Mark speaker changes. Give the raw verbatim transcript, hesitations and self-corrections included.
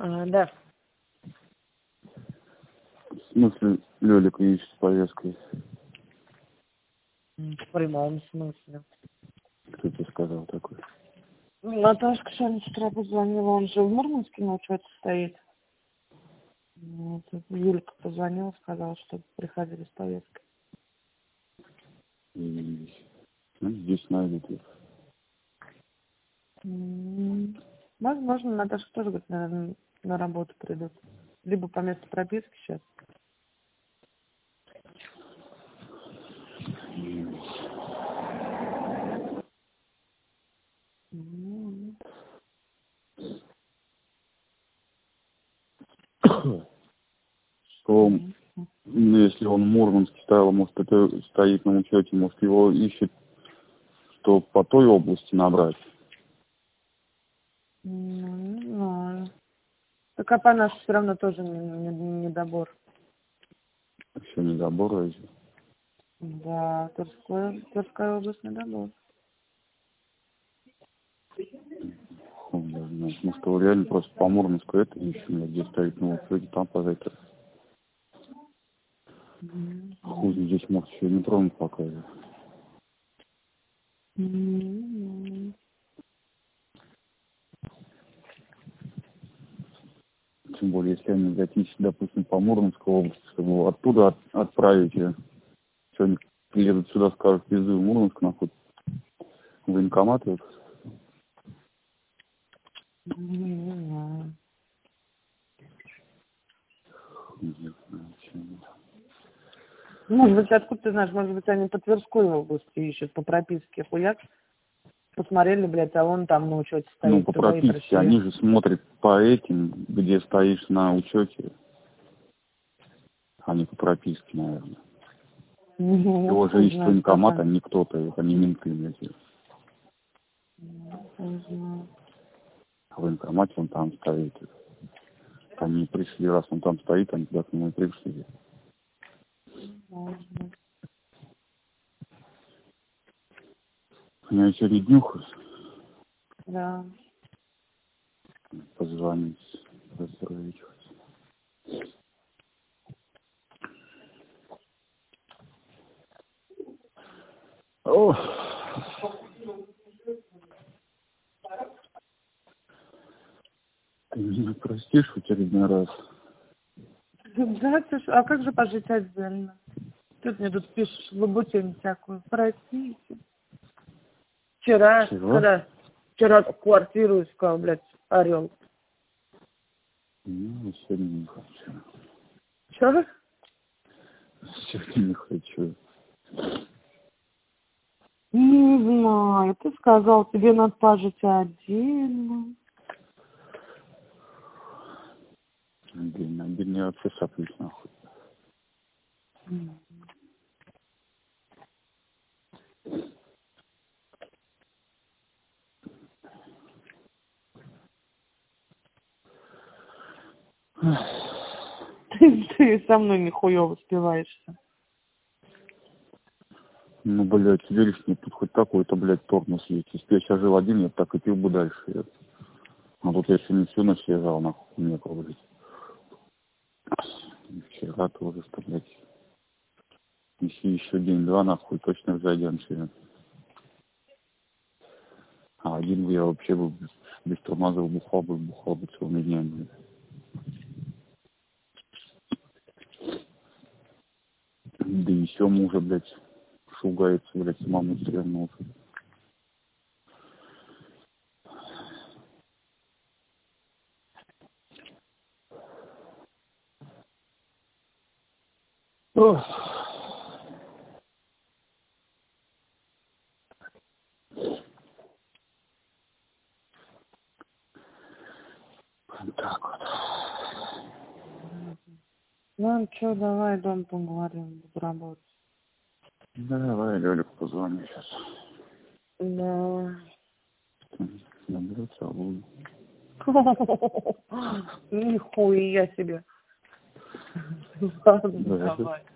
Speaker 1: А, да.
Speaker 2: В смысле, Лёлик ищет с повесткой?
Speaker 1: В прямом смысле.
Speaker 2: Кто тебе сказал такое?
Speaker 1: Наташка сегодня с утра позвонила, он же в Мурманске на учете стоит. Вот. Юлька позвонила, сказала, что приходили с повесткой.
Speaker 2: И, ну, здесь найдут их.
Speaker 1: М-м-м. Возможно, Наташка тоже, говорит, наверное, на работу придут. Либо по месту прописки сейчас. М-м-м.
Speaker 2: Что, ну, если он в Мурманске стоял, может, это стоит на учете, может, его ищет, что по той области набрать?
Speaker 1: Ну, не знаю. Так а по нашей все равно тоже недобор.
Speaker 2: Еще не забор разве?
Speaker 1: Да, Тверская, Тверская область недобор.
Speaker 2: Он даже знает. Может, его реально просто по Мурманску это ищем, где стоит на учете, там позавтра.
Speaker 1: Mm-hmm.
Speaker 2: Хуй здесь, может, еще не тронут показывать.
Speaker 1: Mm-hmm.
Speaker 2: Тем более, если они затищут, допустим, по Мурманской области, чтобы оттуда от, отправить ее. Сегодня приедут сюда, скажут, везу в Мурманск, нахуй, военкомат. Вот.
Speaker 1: Mm-hmm. Может быть, откуда ты знаешь, может быть, они по Тверской области ищут, по прописке хуяк. Посмотрели, блядь, а он там на учете стоит.
Speaker 2: Ну, по прописке, они же смотрят по этим, где стоишь на учете, а не по прописке, наверное.
Speaker 1: Mm-hmm.
Speaker 2: Его же ищет военкомат, а не кто-то, они менты, блядь.
Speaker 1: Mm-hmm.
Speaker 2: А в военкомате он там стоит. Они пришли, раз он там стоит, они туда к нему и пришли.
Speaker 1: Mm-hmm.
Speaker 2: У меня сегодня днюха.
Speaker 1: Да.
Speaker 2: Позвонить, поздравить. Ох. Ты меня простишь в очередной раз?
Speaker 1: Да, слушай, а как же пожить отдельно? Тут мне тут пишешь лабутень всякую. Простите. Вчера,
Speaker 2: Чего?
Speaker 1: когда вчера квартиру искал, блядь, орел.
Speaker 2: Ну, сегодня не хочу.
Speaker 1: Чё?
Speaker 2: Сегодня не хочу.
Speaker 1: Не знаю, ты сказал, тебе надо пожить отдельно.
Speaker 2: Отдельно, отдельно я вообще соплюсь нахуй.
Speaker 1: Mm. Ты, ты со мной нихуёво спиваешься.
Speaker 2: Ну, блядь, веришь мне, тут хоть такой-то, блядь, тормоз есть. Если бы я сейчас жил один, я так и пил бы дальше. Я... А тут я сегодня всю ночь лежал, нахуй, некого, блядь. И вчера тоже, что, блядь. Если еще день-два, нахуй, точно зайдем сегодня. А один бы я вообще бы без, без тормозов бухал бы, бухал бы целыми днями. Да и все мужа, блядь, шугается, блядь, самому стрёмно уже. Ох. Так вот.
Speaker 1: Ну, что, давай дом поговорим, буду работать.
Speaker 2: Да, давай Лёлику позвоню сейчас.
Speaker 1: Да.
Speaker 2: Наберу целую.
Speaker 1: Нихуя себе. Ладно,
Speaker 2: Да,
Speaker 1: давай.